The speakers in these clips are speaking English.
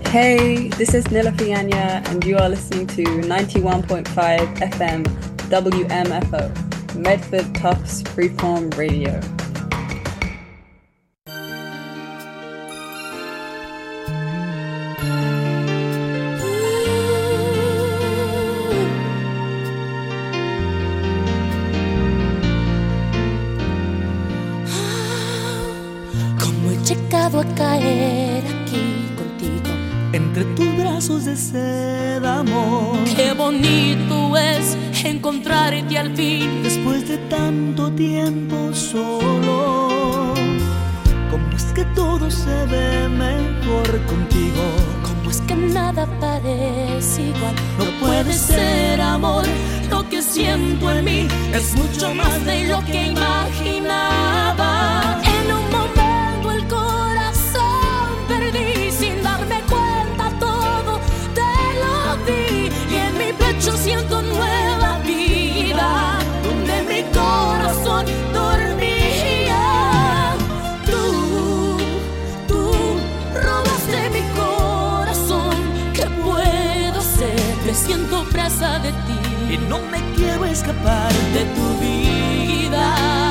Hey, this is Nila Fianya, and you are listening to 91.5 FM WMFO, Medford Tufts Freeform Radio. Como he llegado a caer aquí contigo entre tus brazos de seda, amor. Qué bonito es encontrarte al fin Después de tanto tiempo solo. ¿Cómo es que todo se ve mejor contigo? Como es que nada parece igual. No puede ser, amor, lo que siento en mí es mucho más de lo que imaginaba. En un momento el corazón perdí, sin darme cuenta todo te lo di. Y en mi pecho siento nueva vida, donde mi corazón dormía. Tú robaste mi corazón. ¿Qué puedo hacer? Me siento presa de ti Y no me quiero escapar de tu vida.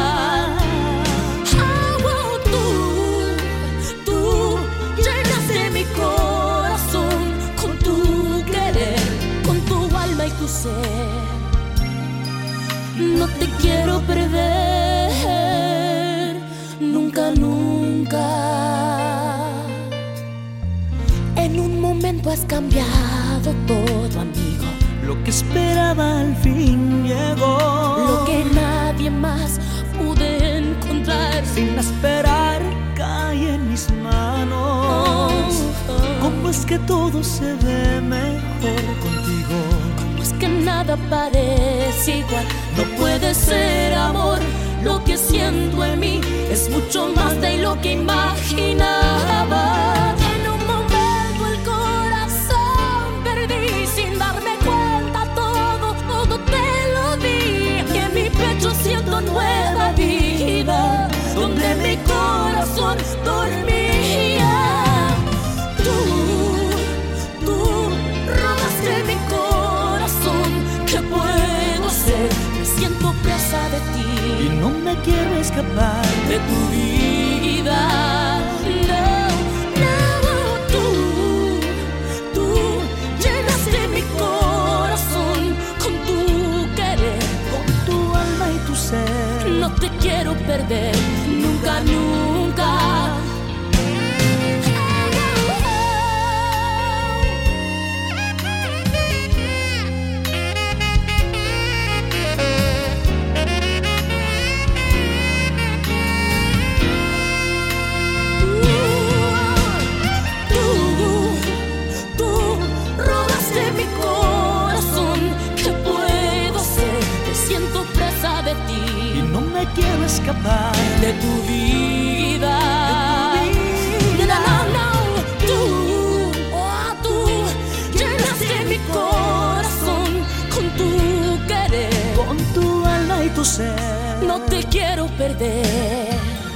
Tú llenaste mi corazón con tu querer, con tu alma y tu ser. No te quiero perder, nunca, nunca. En un momento has cambiado todo, amigo. Lo que esperaba al fin llegó. Lo que nadie más pude encontrar. Sin esperar cae en mis manos. ¿Cómo es que todo se ve mejor contigo? ¿Cómo es que nada parece igual? No puede ser, amor, lo que siento en mí es mucho más de lo que imaginaba. En un momento el corazón perdí, sin darme cuenta todo te lo di. Y en mi pecho siento nueva vida, donde mi corazón dormía. Tú robaste mi corazón. ¿Qué puedo hacer? Me siento presa de ti Y no me quiero escapar de tu vida. Tú llenaste mi corazón con tu querer, con tu alma y tu ser. no te quiero perder, nunca, nunca. Tú robaste mi corazón. ¿Qué puedo hacer? Me siento presa de ti Y no me quiero escapar de tu vida. No. Tú llenaste mi corazón con tu querer, con tu alma y tu ser. no te quiero perder,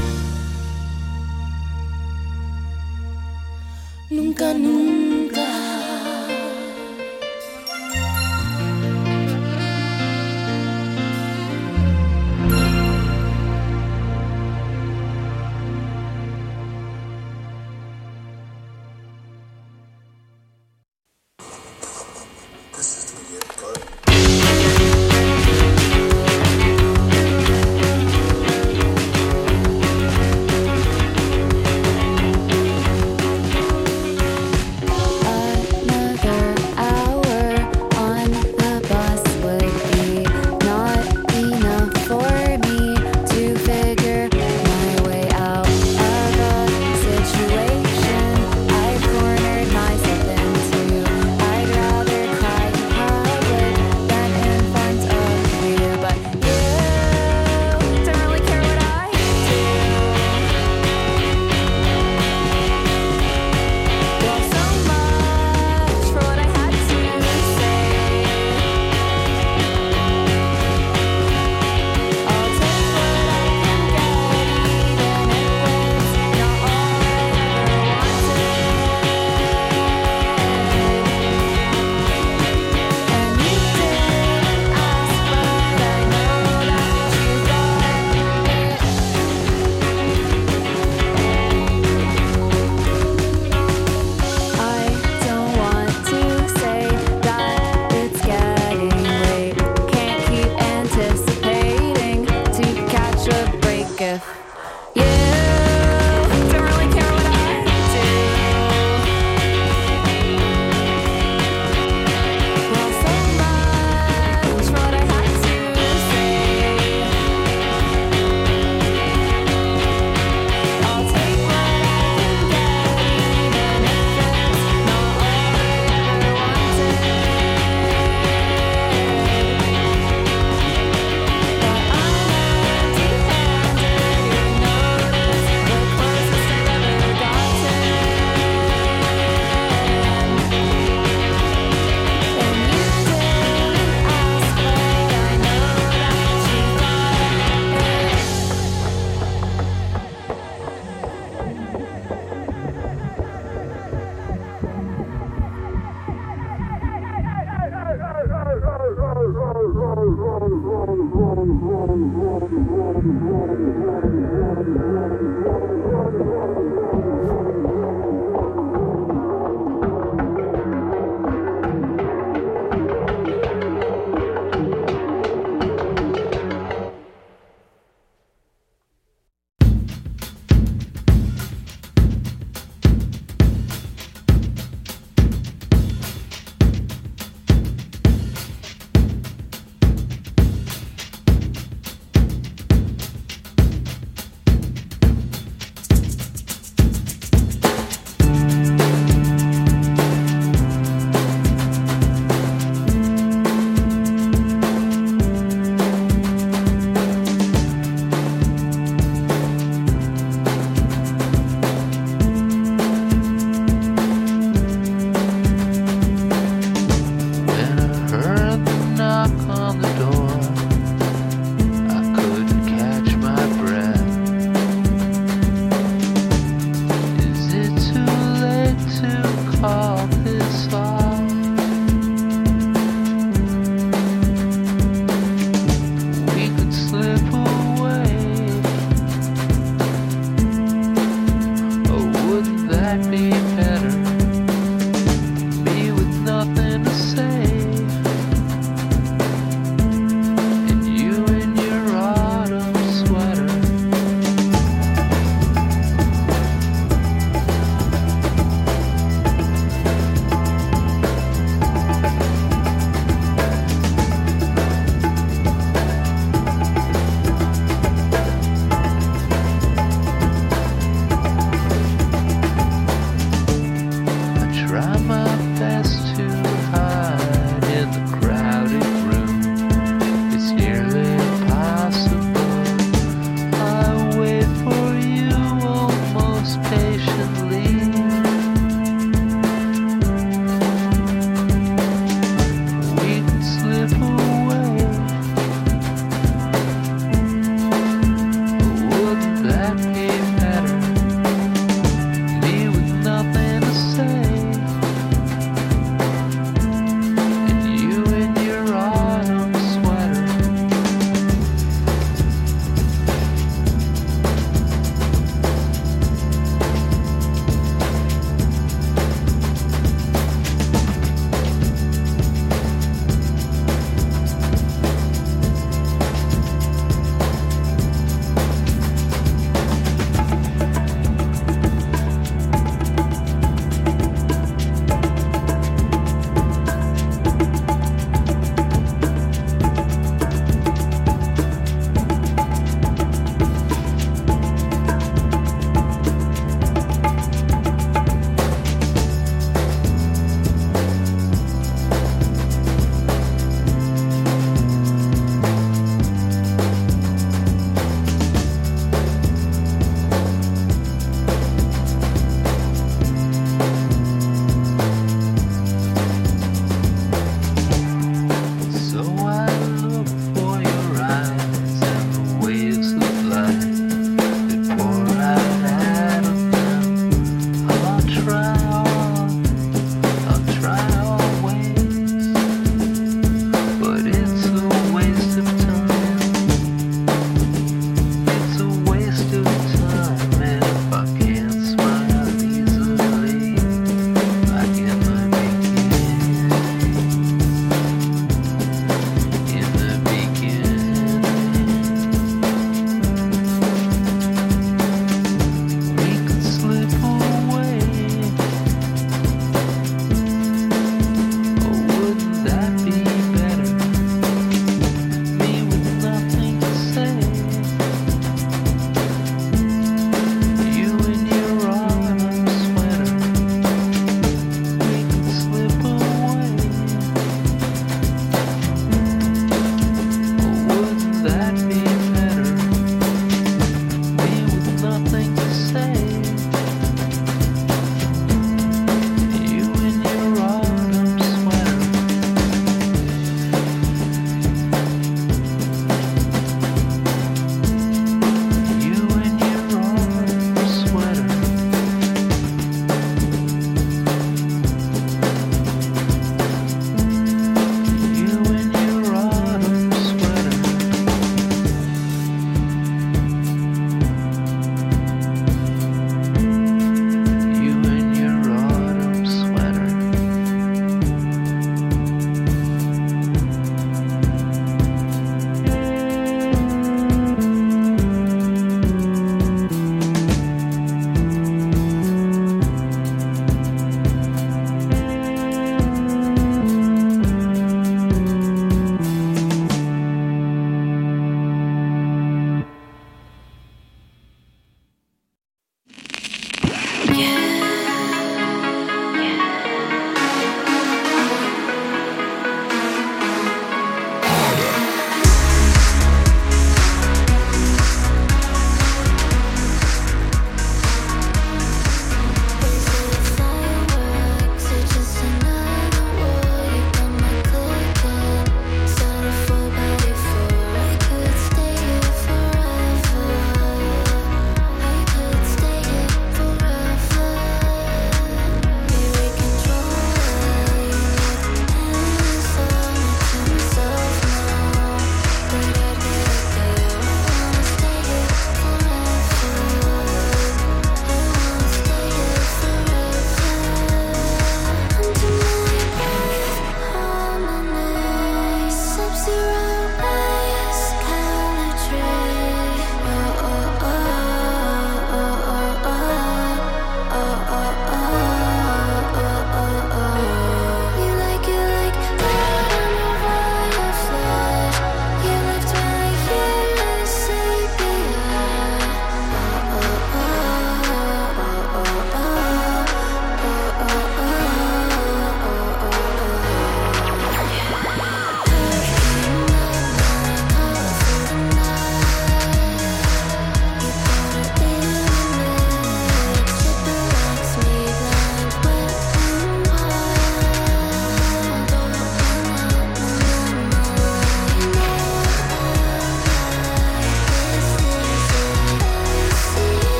nunca, nunca.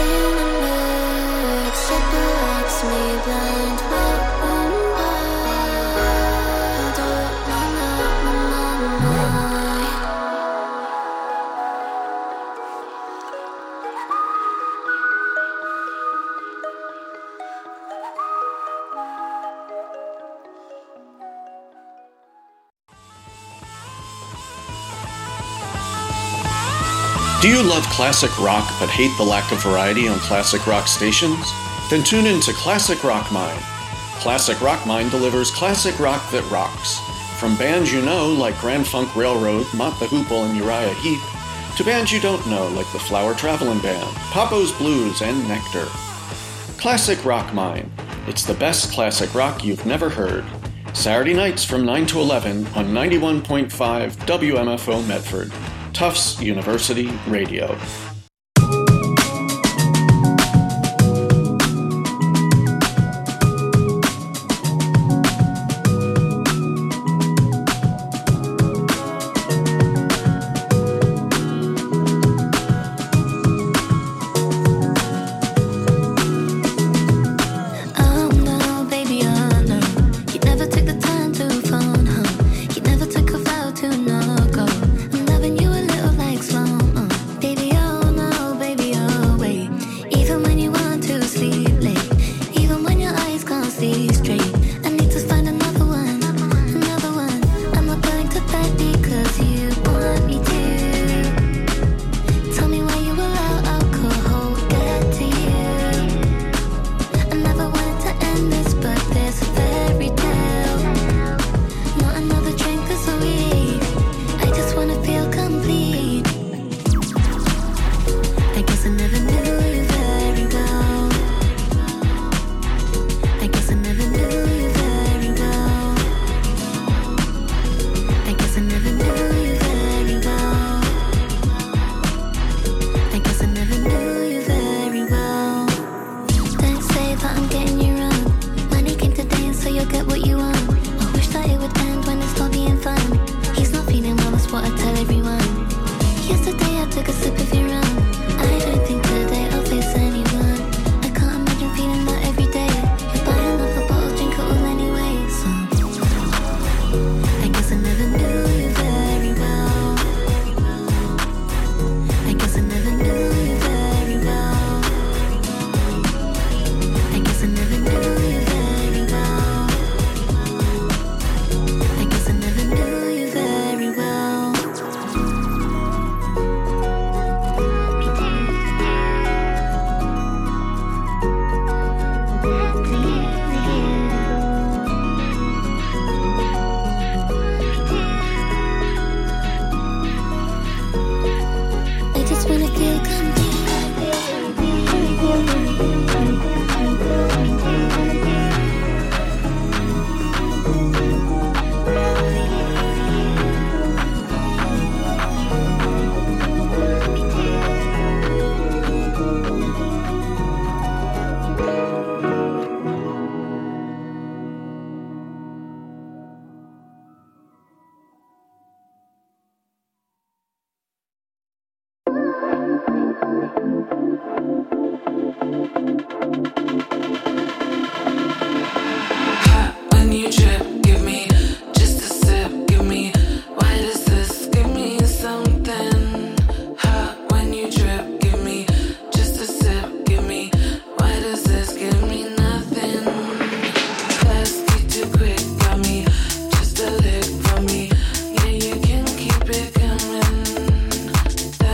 Do you love classic rock but hate the lack of variety on classic rock stations? Then tune in to Classic Rock Mine. Classic Rock Mine delivers classic rock that rocks. From bands you know like Grand Funk Railroad, Mott the Hoople, and Uriah Heep, to bands you don't know like the Flower Travelin' Band, Papo's Blues, and Nectar. Classic Rock Mine. It's the best classic rock you've never heard. Saturday nights from 9 to 11 on 91.5 WMFO Medford. Tufts University Radio.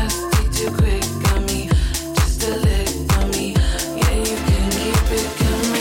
Keep it coming.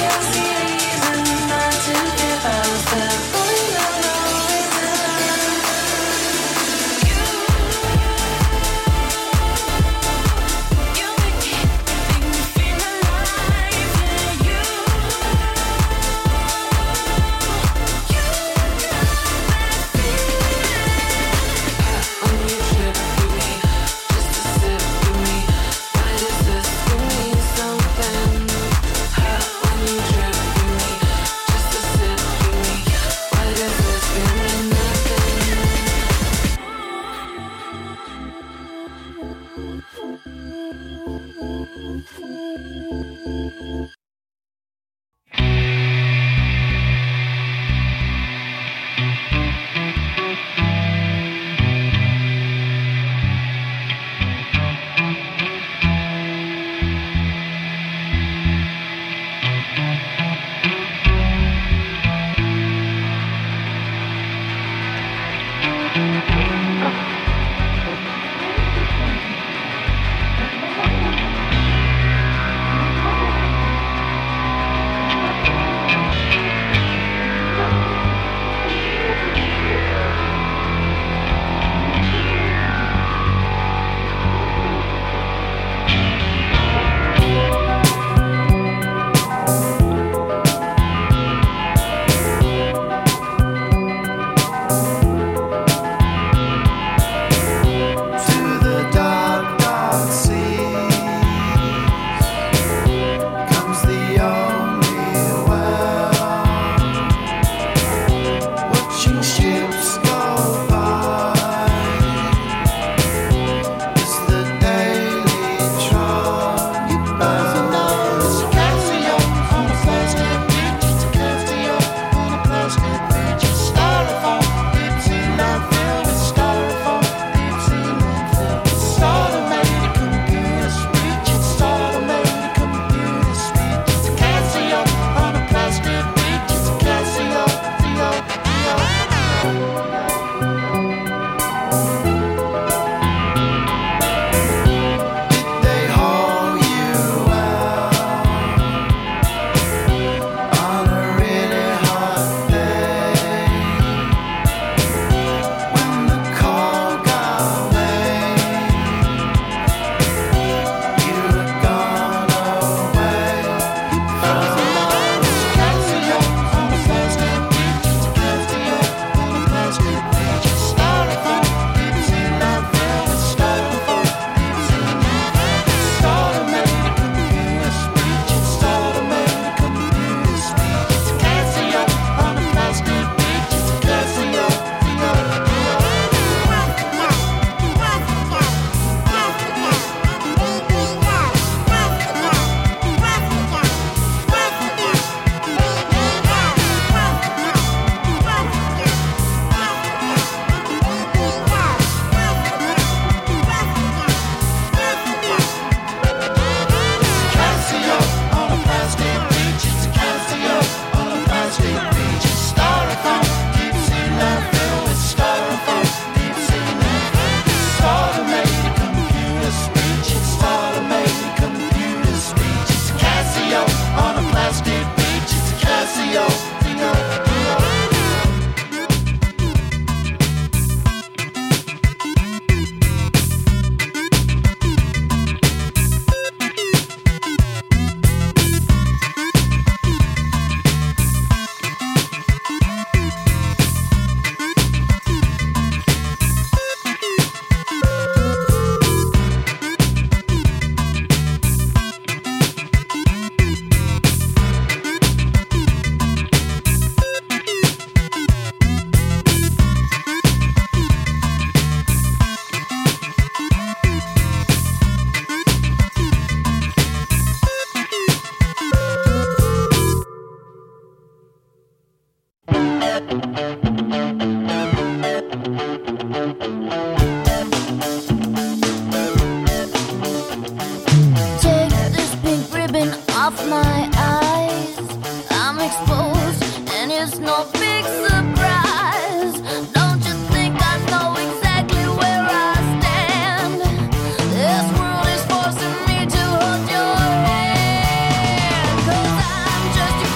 Just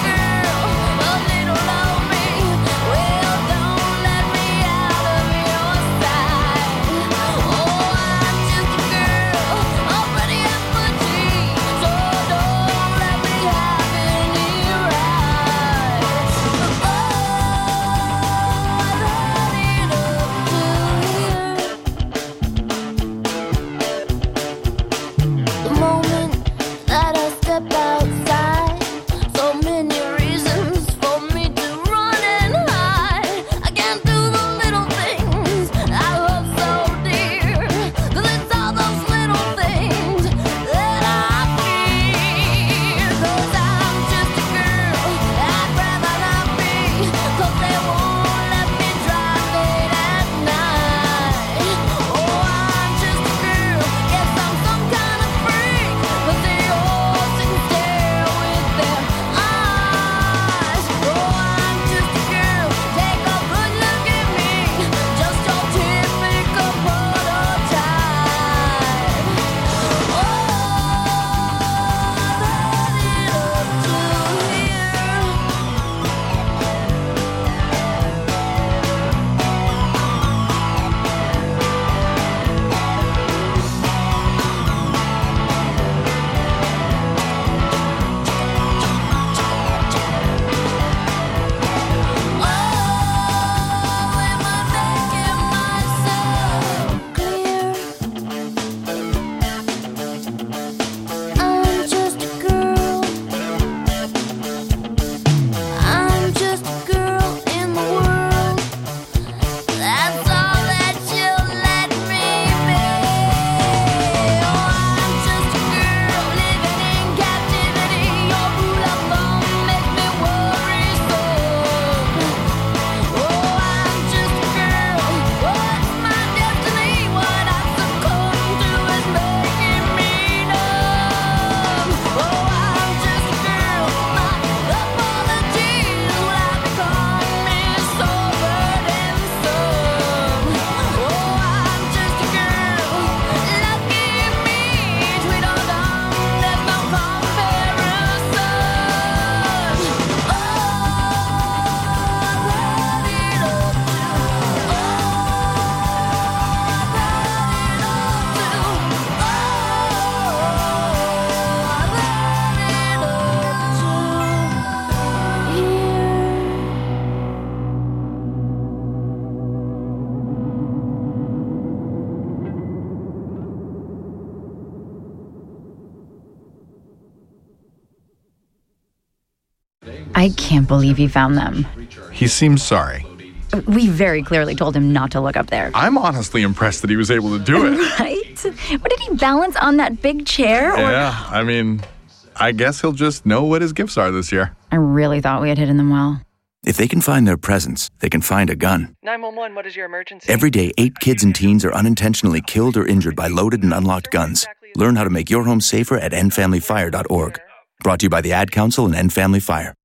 I can't believe he found them. He seems sorry. We very clearly told him not to look up there. I'm honestly impressed that he was able to do it. Right? What, did he balance on that big chair? Yeah, I mean, I guess he'll just know what his gifts are this year. I really thought we had hidden them well. If they can find their presents, they can find a gun. 911, what is your emergency? Every day, 8 kids and teens are unintentionally killed or injured by loaded and unlocked guns. Learn how to make your home safer at endfamilyfire.org. Brought to you by the Ad Council and End Family Fire.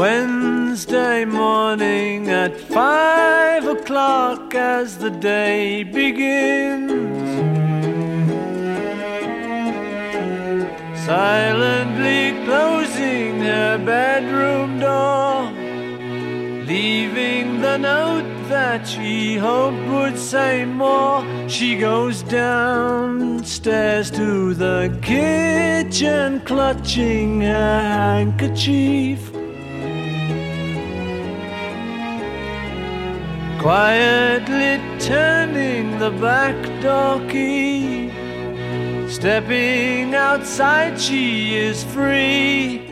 Wednesday morning at 5 o'clock as the day begins, silently closing her bedroom door, leaving the note that she hoped would say more. She goes downstairs to the kitchen, clutching her handkerchief, quietly turning the back door key. Stepping outside, she is free.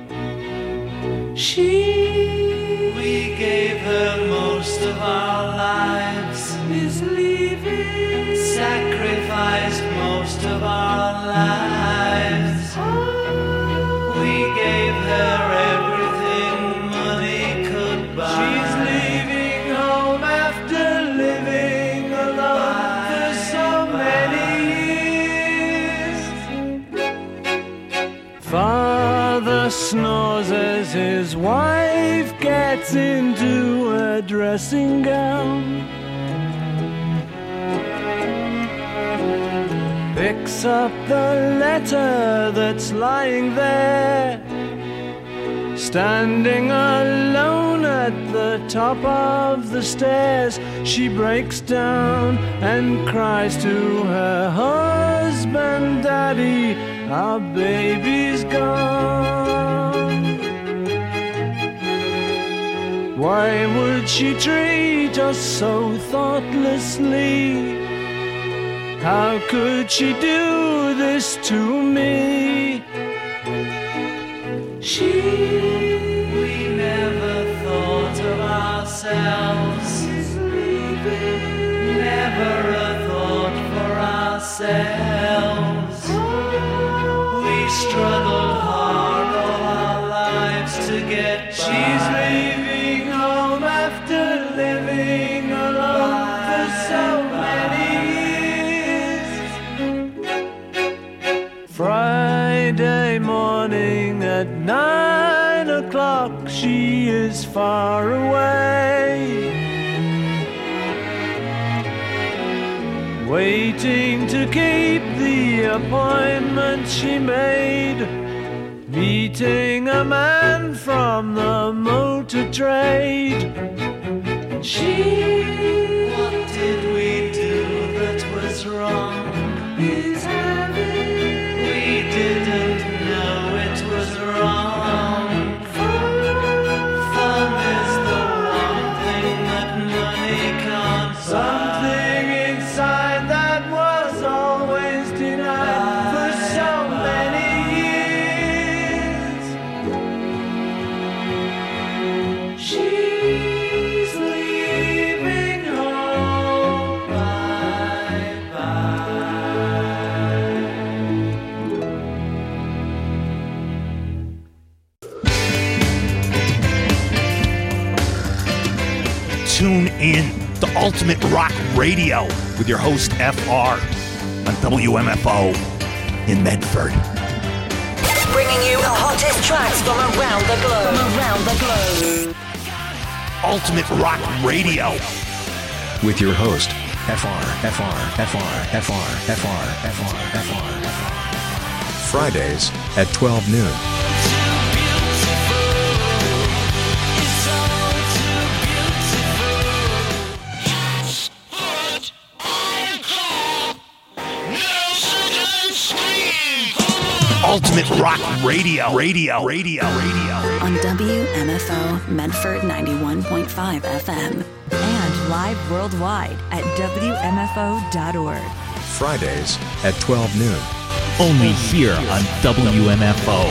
We gave her most of our lives, is leaving, sacrificed most of our lives. We gave her everything money could buy. She's leaving home after living alone for so many years. Father snores as his wife gets into a dressing gown, picks up the letter that's lying there, standing alone at the top of the stairs. She breaks down and cries to her husband, "Daddy, our baby's gone." Why would she treat us so thoughtlessly? How could she do this to me? We never thought of ourselves, never a thought for ourselves. We struggled hard all our lives to get by. She's leaving home after living alone for so many years. Friday morning at 9 o'clock, she is far away, waiting to keep the appointment she made, meeting a man from the motor trade. What did we do that was wrong? We didn't know it was wrong. Fun is the one thing that money can't buy. Something inside that was always denied for so many years. She's leaving home, bye-bye. Tune in to Ultimate Rock Radio with your host FR on WMFO in Medford. Bringing you the hottest tracks from around the globe. Ultimate Rock Radio With your host, Fridays at 12 noon. Ultimate Rock Radio. On WMFO Medford 91.5 FM and live worldwide at WMFO.org. Fridays at 12 noon. Only here on WMFO.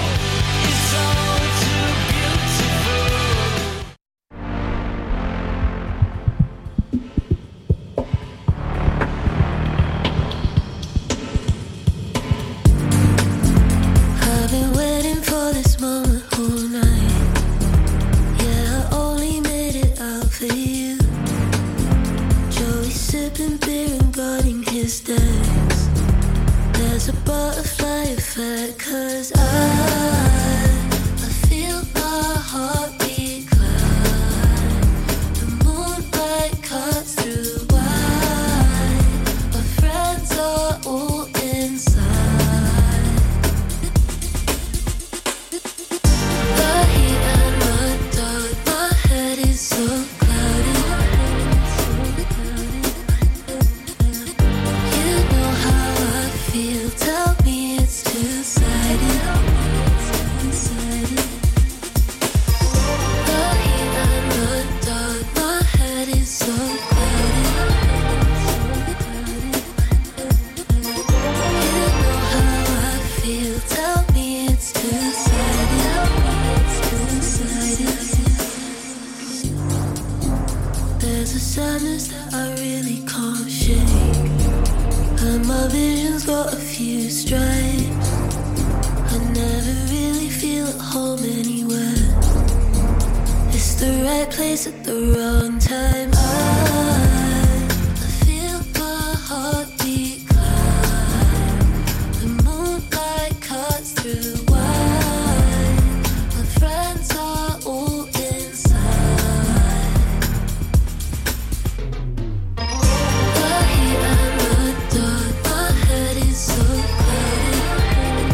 There's a butterfly effect, 'cause I There's a sadness that I really can't shake, and my vision's got a few stripes. I never really feel at home anywhere. It's the right place at the wrong time. I feel my heartbeat climb. The moonlight cuts through wine. My friends are all inside. The heat and the dark, my head is so clouded.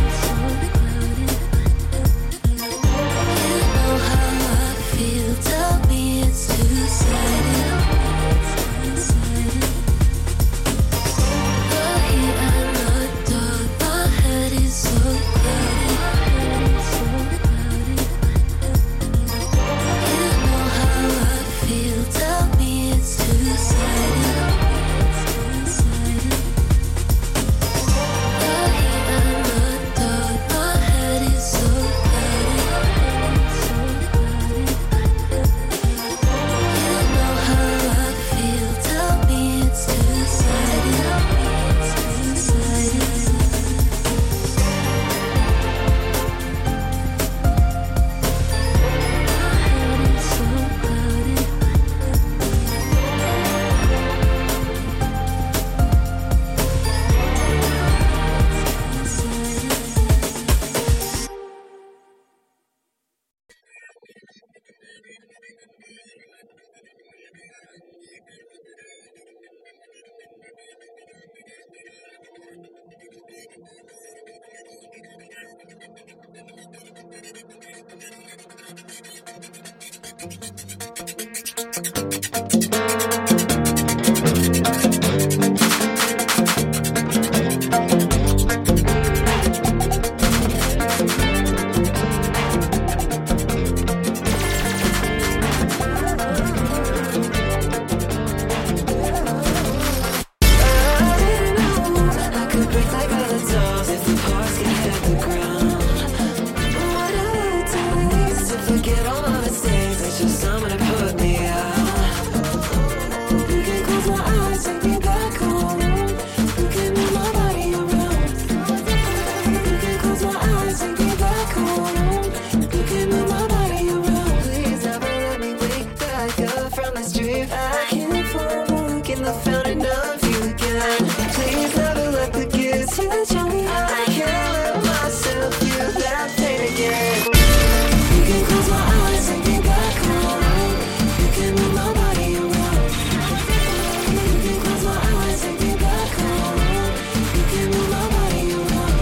You know how I feel, tell me it's two-sided. The heat and the dark, my head is so clouded. You know how I feel, tell me it's two-sided. The heat and the dark, my head is so you know how I feel, tell me it's two-sided. I could break like all the doors if the parts can hit the ground. What I do is to forget all my mistakes. It's just someone to put me out. You can close my eyes, take me back home. You can move my body around. You can close my eyes, take me back home. You can move my body around. Please never let me wake back up from this dream. I can't find a look in the fountain of you again. Please never let the kids touch on me. I can't let myself feel that pain again. You can close my eyes, take me back home. You can move my body around. You can close my eyes, take me back home. You can move my body around.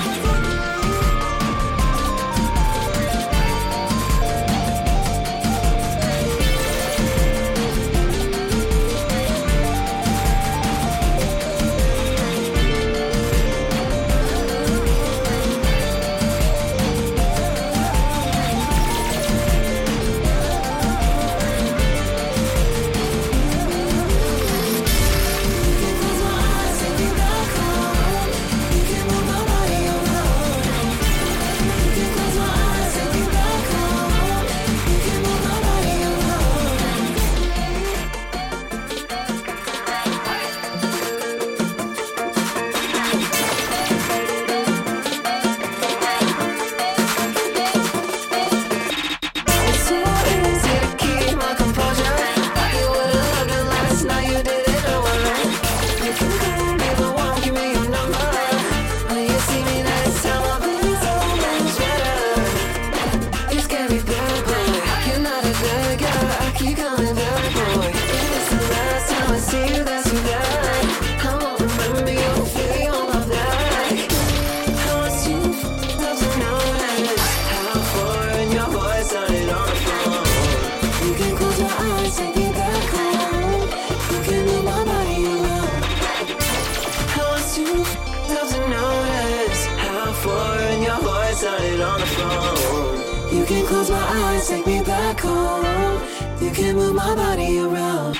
started on the phone. You can close my eyes, take me back home. You can move my body around.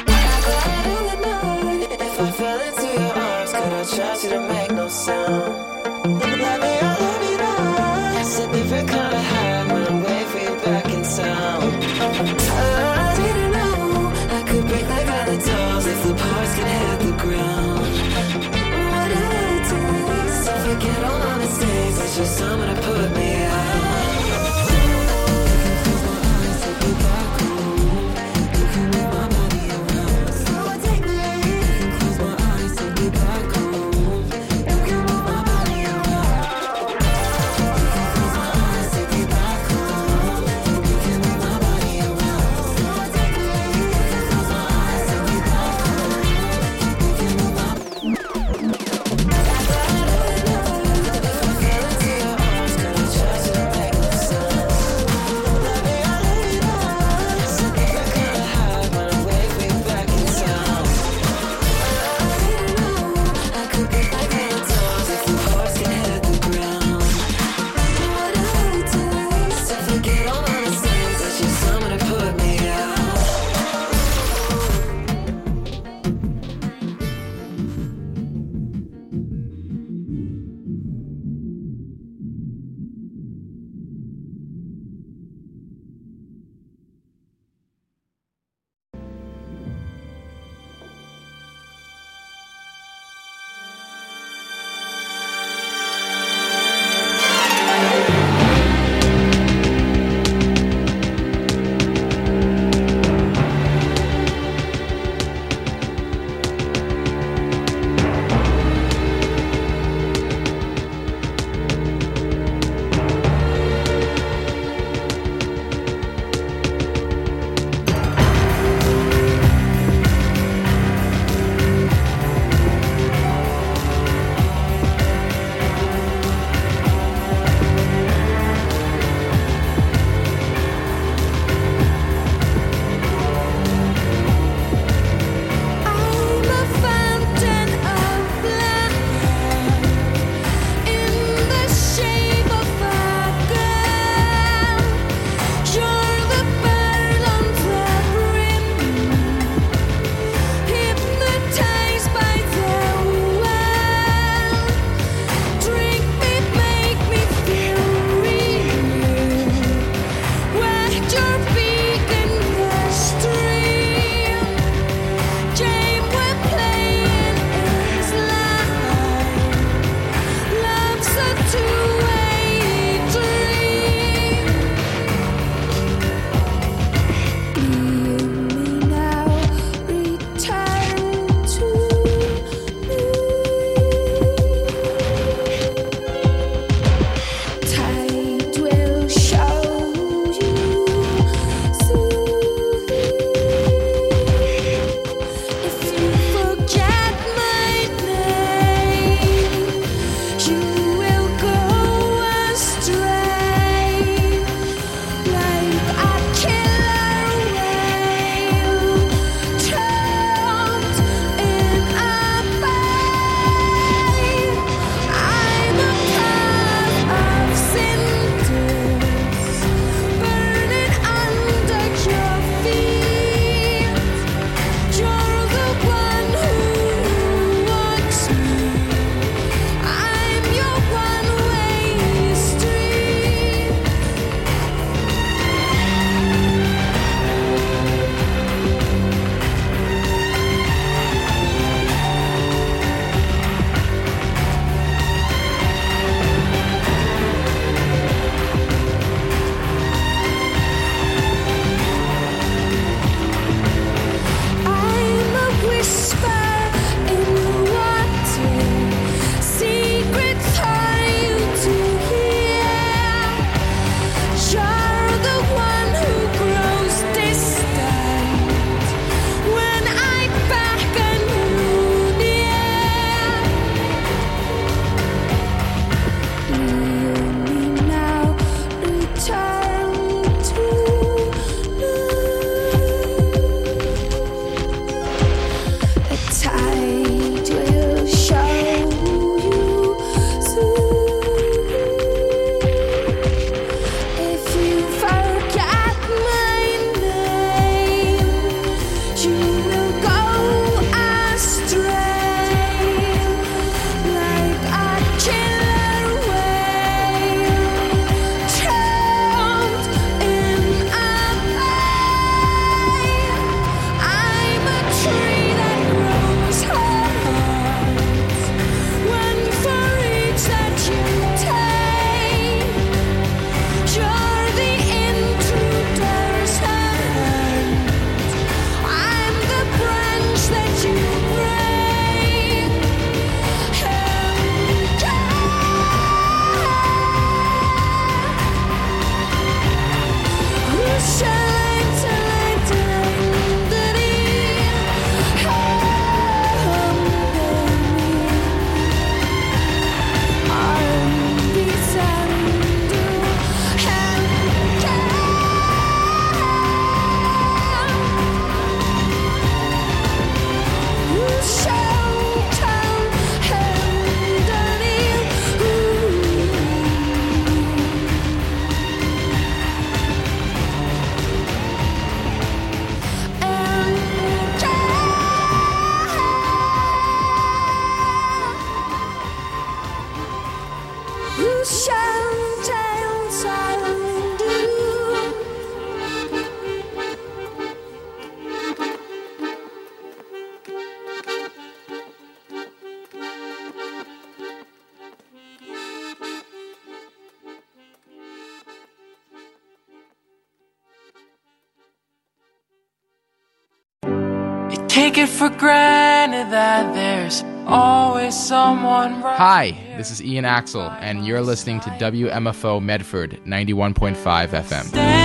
If I fell into your arms, could I trust you to make no sound? Let me know. It's a different kind of high when I'm waiting for you back in town. I didn't know I could break take it for granted that there's always someone right. Hi, this is Ian Axel, and you're listening to WMFO Medford 91.5 FM.